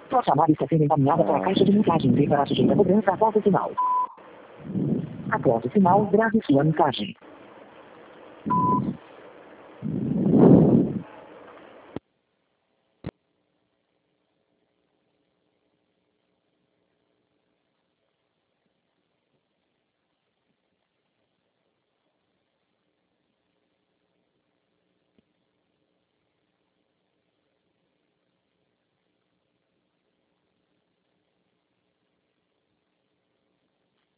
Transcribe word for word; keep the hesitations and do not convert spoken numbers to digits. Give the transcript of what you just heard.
Sua chamada está sendo encaminhada para a caixa de mensagem. Dê para sujeita a cobrança após o sinal. Após o sinal, grave sua mensagem.